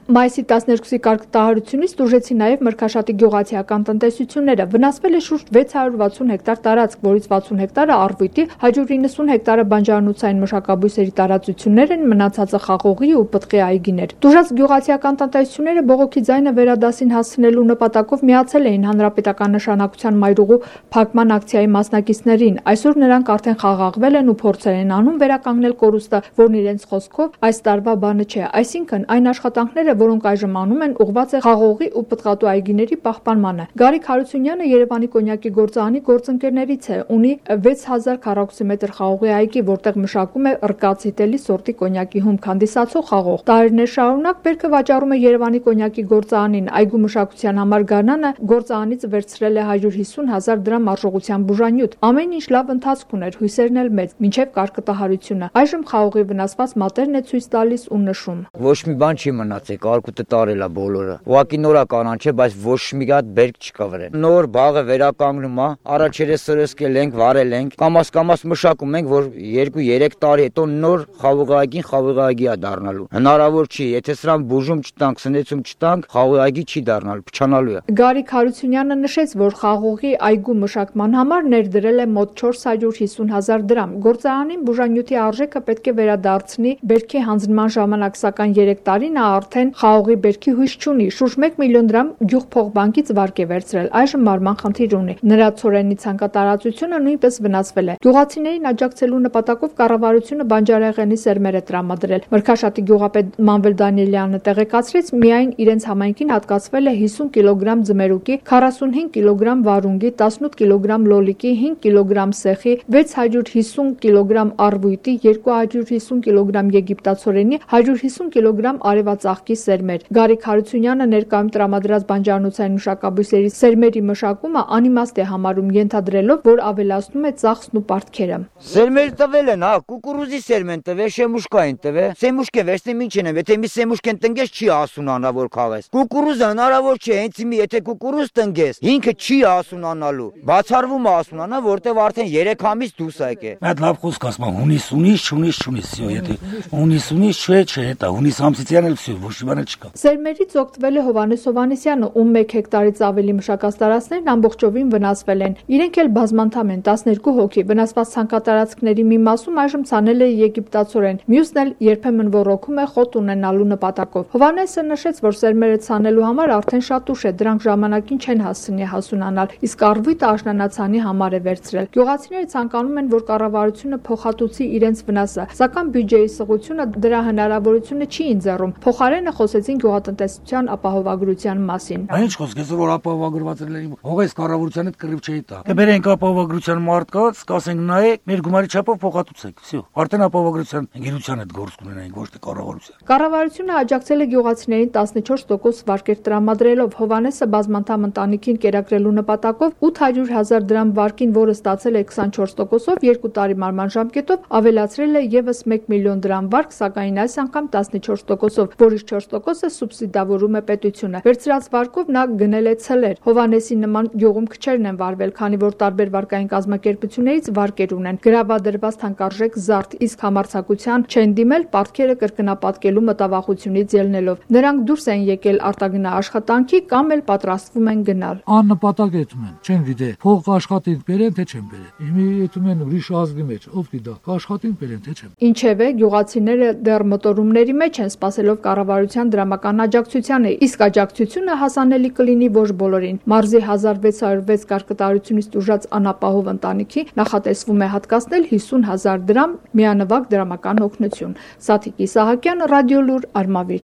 Մայիսի 12-ի կարգտահարությունից տուժեցին նաև Մրգաշատի գյուղացիական տնտեսությունները։ Վնասվել է շուրջ 660 հեկտար տարածք, որից 60 հեկտարը առվույտի, 190 հեկտարը բանջարանոցային մշակաբույսերի տարածություններ են, մնացածը խաղողի ու պտղի այգիներ։ Տուժած գյուղացիական տնտեսությունները բողոքի ձայնը վերադասին հասցնելու նպատակով միացել էին հանրապետական նշանակության մայրուղու փակման ակցիայի մասնակիցներին։ Այսօր նրանք արդեն խաղաղվել են ու փորձեր են անում վերականգնել կորուստը, որն իրենց խոսքով այս տարվա բանը չէ։ Այսինքն այն աշխատանքները, որոնք այժմ անում են, ուղղված է խաղողի ու պտղատու այգիների պահպանմանը։ Գարիկ Հարությունյանը Երևանի կոնյակի գործարանի գործընկերներից է, ունի 6000 քառակուսի խաղողի այգի, որտեղ մշակում է ռկացիտելի սորտի կոնյակի հումք հանդիսացող խաղող։ Տարիներ շարունակ բերքը վաճառում է Երևանի կոնյակի գործարանին։ Այգու մշակության համար գարնանը գործարանից վերցրել է 150,000 դրամ արժողությամբ բուժանյութ։ Ամեն ինչ լավ ընթացք ուներ, հույսերն էլ մեծ, մինչև կարկտահարությունը։ Այժմ խաղողի վնասված մատերն է ցույց տալիս ու նշում. Ոչ մի բան չի մնացել, կարկուտը տարել է բոլորը։ Ուղղակի նորա կանանչե, բայց ոչ մի հատ բերք չկա վրան։ Նոր բաղը վերականգնում է, առաջերս սրսկել ենք, վարել ենք, կամաց մշակում ենք, որ 2-3 տարի հետո նոր խաղողայգի է դառնալու։ Հնարավոր չի, եթե սրան բուժում չտանք, սնեցում չտանք, խաղողայգի չի դառնալու, փչանալու է։ Գարիկ Հարությունյանը նշեց, որ խաղողի այգու մշակման համար ներդրել է մոտ 450,000 դրամ։ Գործարանին բուժանյութի արժեքը պետք է վերադարձնի բերքի հանձնման ժամանակ, սակայն 3 տարի նա արդեն խաղողի բերքի հույս չունի։ Շուրջ 1 միլիոն դրամ գյուղփողբանկից վարկ է վերցրել, այժմ մարման խնդիր ունի։ Նրա ցորենի ցանկատարածությունը նույնպես վնասվել է։ Գյուղացիներին աջակցելու նպատակով կառավարությունը բանջարեղենի սերմեր է տրամադրել։ Մրգաշատի գյուղապետ Մանվել Դանիելյանը տեղեկացրեց, միայն իրենց համայնքին հատկացվել է 50 կիլոգրամ ձմերուկի, 45 կիլոգրամ վարունգի, 18 կիլոգրամ լոլիկի, 5 կիլոգրամ սեխի, 650 կիլոգրամ առվույտի, 250 կիլոգրամ եգիպտացորենի, 150 կիլոգրամ արևածաղկի սերմեր։ Գարիկ Հարությունյանը ներկայում տրամադրած բանջարանոցային մշակաբույսերի սերմերի մշակումը անիմաստ է համարում, ենթադրելով, որ ավելացնում է ծախսն ու պարտքերը։ Սերմեր տվել են, կուկուրուզի սերմ են տվել, շեմուշկային տվել։ Սեմուշկե վերցնեմ ինչ են, եթե մի սեմուշկեն տնկես չի ասունանա, որ քաղես։ Կուկուրուզը հնարավոր չէ, հենց մի եթե կուկուրուզ տնկես, ինքը չի ասունանալու։ Բացառվում է ասունանա, որտեվ արդեն 3 ամիս դուրս է եկել։ Այդ լավ խոսք ասում, հունիս ունի, չունի, եթե հունիս ունի, չէ, դա հունիս ամսիցյան էլ ոչ մի բան չկա։ Սերմերից օգտվել է Հովհաննես Հովհաննիսյանը, ում 1 հեկտարից ավելի մշակած տարածքներն ամբողջովին վնասվել են։ Իրենք էլ բազմանդամ են, 12 հոգի։ Վնասված ցանկատարածքների մի մասում այժմ ցանել է եգիպտացորեն, մյուսն էլ երբեմն ոռոգում է խոտ ունենալու նպատակով։ Հովհաննեսը նշեց, որ սերմերը ցանելու համար արդեն շատ ուշ է, դրանք ժամանակին չեն հասցնի հասունանալ, իսկ առվույտը աշնանացանի համար է վերցրել։ Գյուղացիները ցանկանում են, որ կառավարությունը փոխհատուցի իրենց վնասը, սակայն բյուջեի սղությունը դրա հնարավորությունը չի ընձեռում։ Փոխարենը խոսեցին գյուղատնտեսության ապահովագրության մասին։ Ինչ խոսք, այսօր որ ապահովագրվածների հողես կառավարության հետ կռիվ չի տա։ Կբերենք ապահովագրության մարդկանց, կասենք նայե, մեր գումարի չափով փոխհատուցեք, всё։ Արդեն ապահովագրության ընկերության հետ գործ կունենային, ոչ թե կառավարության։ Կառավարությունը աջակցել է գյուղացիներին 14% վարկեր տրամադրելով։ Հովհաննեսը բազմանդամ ընտանիքին կերակրելու նպատակով 800,000 դրամ վարկին, որը ստացել է 24%-ով, 2 տարի մարման ժամկետով ավելացրել է եւս 1 միլիոն դրամ վարկ, սակայն այս անգամ 14%-ով, որից 4%-ը սուբսիդավորում է պետությունը։ Վերցրած վարկով նա գնել է ցելեր։ Հովհաննեսի նման գյուղում քչերն են վարվել, քանի որ տարբեր վարկային կազմակերպություններից վարկեր ունեն։ Գրավադրված թանկարժեք զարդ, իսկ համարձակության չեն դիմել, պարտքերը կրկնապատկելու մտավախությունից ելնելով։ Նրանք դուրս են եկել արտագնա աշխատանքի կամ էլ պատրաստվում են գնալ։ Աննպատակ էտում են, չեն գիտե, փող աշխատին բերեն թե չեն բերեն։ Իմի էտում են ուրիշ ազգի մեջ, ով գիտա, աշխատին բերեն թե չեն։ Ինչևէ, գյուղացիները դեռ մտորումների մեջ են, սպասելով կառավարության դրամական աջակցությանը, իսկ աջակցությունը հասանելի կլինի ոչ բոլորին։ Մարզի 1606 կարկտարությունից տուժած անապահով ընտանիքի նախատեսվում է հատկացնել 50,000 դրամ միանվագ դրամական օգնություն։ Սաթիկ Իսահակյան, Ռադիոլուր, Արմավիր։